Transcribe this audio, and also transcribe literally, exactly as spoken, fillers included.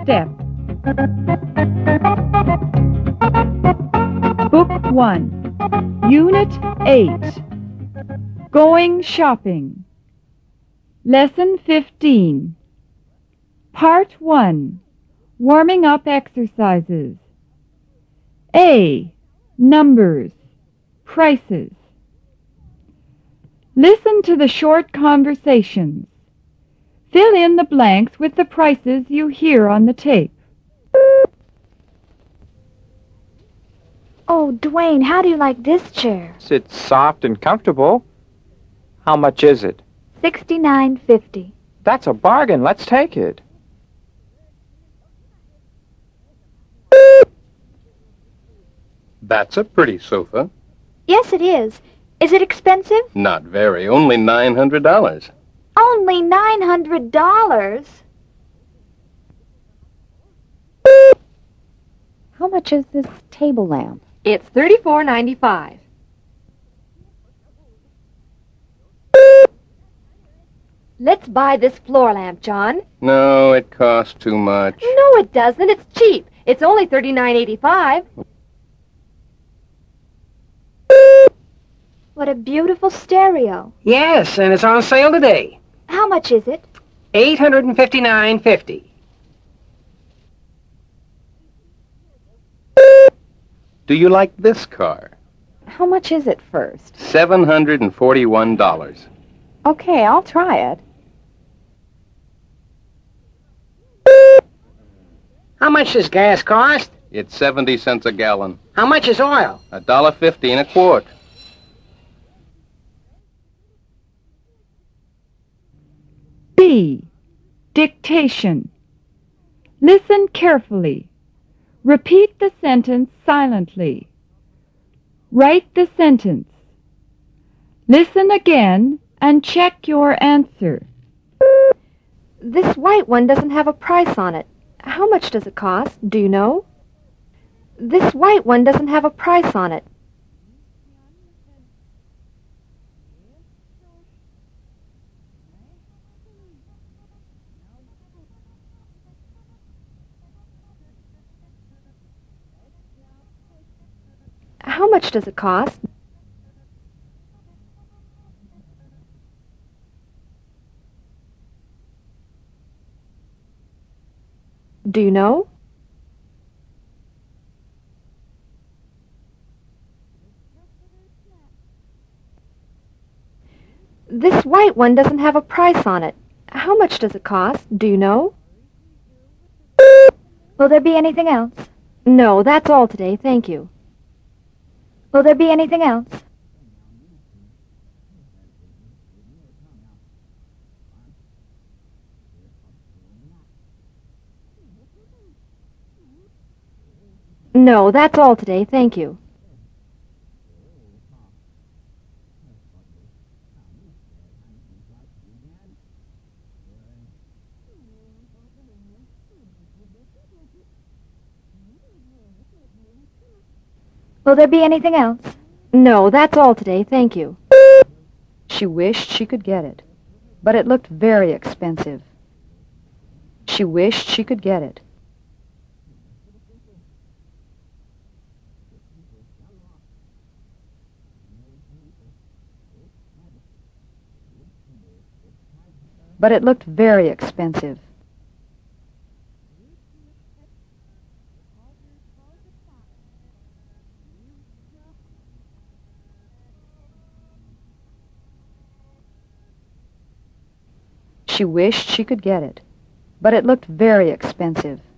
step. Book one, Unit eight, Going Shopping. Lesson fifteen, Part one, Warming Up Exercises. A. Numbers, prices. Listen to the short conversations. Fill in the blanks with the prices you hear on the tape. Oh, Dwayne, how do you like this chair? It's soft and comfortable. How much is it? Sixty-nine fifty. That's a bargain. Let's take it. That's a pretty sofa. Yes, it is. Is it expensive? Not very. Only nine hundred dollars. Only nine hundred dollars? How much is this table lamp? It's thirty-four ninety-five. Let's buy this floor lamp, John. No, it costs too much. No, it doesn't. It's cheap. It's only thirty-nine eighty-five. What a beautiful stereo. Yes, and it's on sale today. How much is it? eight hundred fifty-nine fifty. Do you like this car? How much is it first? seven hundred forty-one dollars. Okay, I'll try it. How much does gas cost? It's seventy cents a gallon. How much is oil? A dollar fifty in a quart. B. Dictation. Listen carefully. Repeat the sentence silently. Write the sentence. Listen again and check your answer. This white one doesn't have a price on it. How much does it cost? Do you know? This white one doesn't have a price on it. How much does it cost? Do you know? This white one doesn't have a price on it. How much does it cost? Do you know? Will there be anything else? No, that's all today. Thank you. Will there be anything else? No, that's all today. Thank you. Will there be anything else? No, that's all today. Thank you. She wished she could get it, but it looked very expensive. She wished she could get it. But it looked very expensive. She wished she could get it, but it looked very expensive.